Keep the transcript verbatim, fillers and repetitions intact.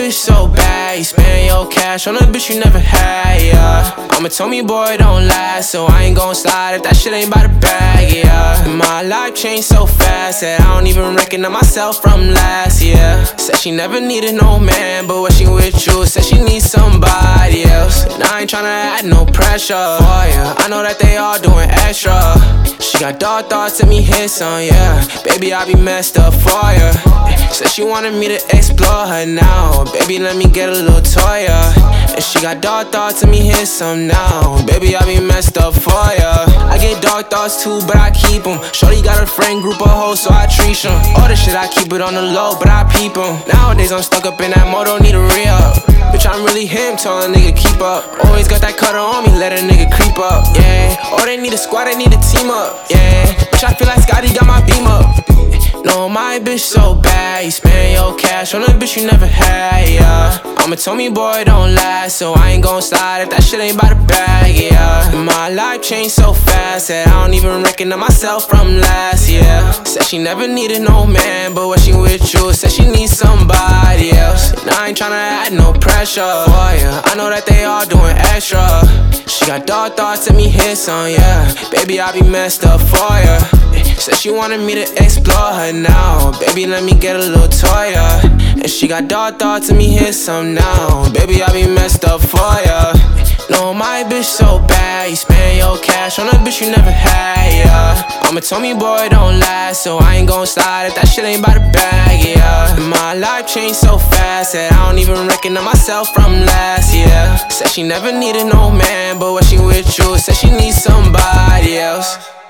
bitch so bad, you spend your cash on a bitch you never had, yeah. Mama told me, boy, don't last, so I ain't gon' slide if that shit ain't by the bag, yeah. My life changed so fast that I don't even recognize myself from last year. Said she never needed no man, but when she with you, said she needs somebody else. And I ain't tryna add no pressure for ya, I know that they all doing extra. She got dark thoughts, let me hit some, yeah. Baby, I be messed up for ya. Said she wanted me to explore her now. Baby, let me get a little toy, yeah. And she got dark thoughts, let me hit some now. Baby, I be messed up for ya. I get dark thoughts too, but I keep them. Shorty got a friend group of hoes, so I treat them. All the shit, I keep it on the low, but I peep them. Nowadays, I'm stuck up in that moto, need a re-up. Bitch, I'm really him, tell a nigga keep up. Always got that cutter on me, let a nigga creep up, yeah. Oh, they need a squad, they need a team up, yeah. Bitch, I feel like Scotty got my beam up. No, my bitch so bad, you spend your cash on a bitch you never had, yeah. Mama told me, boy, don't last, so I ain't gon' slide if that shit ain't by the bag, yeah. My life changed so fast that I don't even recognize myself from last year. Said she never needed no man, but when she with you, said she needs somebody else. And I ain't tryna add no pressure for ya, I know that they all doing extra. She got dark thoughts, let me hit some, yeah. Baby, I be messed up for ya. Said she wanted me to explore her now. Baby, let me get a little toy, yeah. And she got dark thoughts, let me hit some now. Baby, I be messed up for ya. No, my bitch so bad, you spend your cash on a bitch you never had, yeah. Mama told me, boy, don't last, so I ain't gon' slide if that shit ain't by the bag, yeah. My life changed so fast that I don't even recognize myself from last year. Said she never needed no man, but when she with you, said she needs somebody else.